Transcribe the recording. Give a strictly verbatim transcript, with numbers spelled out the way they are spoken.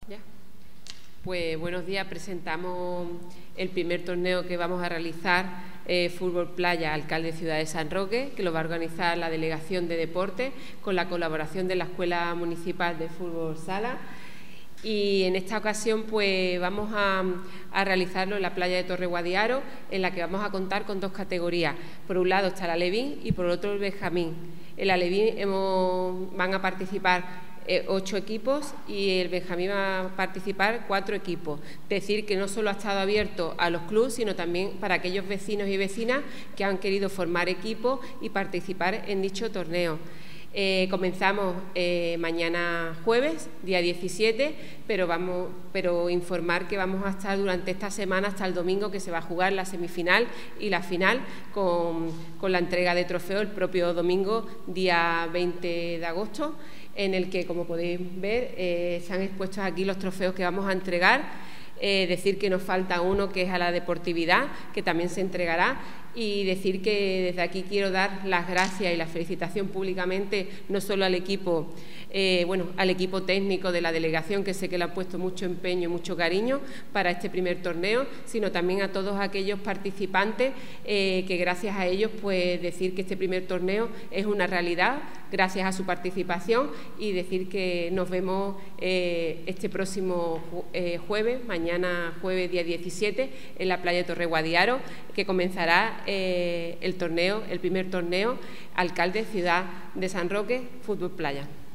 ¿Ya? Pues buenos días, presentamos el primer torneo que vamos a realizar, eh, Fútbol Playa, Alcalde Ciudad de San Roque, que lo va a organizar la Delegación de Deportes con la colaboración de la Escuela Municipal de Fútbol Sala. Y en esta ocasión pues vamos a, a realizarlo en la playa de Torre Guadiaro, en la que vamos a contar con dos categorías. Por un lado está el alevín y por otro el benjamín. El alevín hemos, van a participar eh, ocho equipos y el benjamín va a participar cuatro equipos. Decir que no solo ha estado abierto a los clubes, sino también para aquellos vecinos y vecinas que han querido formar equipos y participar en dicho torneo. Eh, comenzamos eh, mañana jueves, día diecisiete, pero, vamos, pero informar que vamos a estar durante esta semana hasta el domingo, que se va a jugar la semifinal y la final con, con la entrega de trofeos el propio domingo, día veinte de agosto, en el que, como podéis ver, eh, están expuestos aquí los trofeos que vamos a entregar. Eh, decir que nos falta uno, que es a la deportividad, que también se entregará, y decir que desde aquí quiero dar las gracias y la felicitación públicamente no solo al equipo, eh, bueno, al equipo técnico de la delegación, que sé que le ha puesto mucho empeño y mucho cariño para este primer torneo, sino también a todos aquellos participantes eh, que gracias a ellos pues decir que este primer torneo es una realidad gracias a su participación, y decir que nos vemos eh, este próximo eh, jueves, mañana jueves día diecisiete, en la playa de Torre Guadiaro, que comenzará eh, el torneo, el primer torneo Alcalde Ciudad de San Roque Fútbol Playa.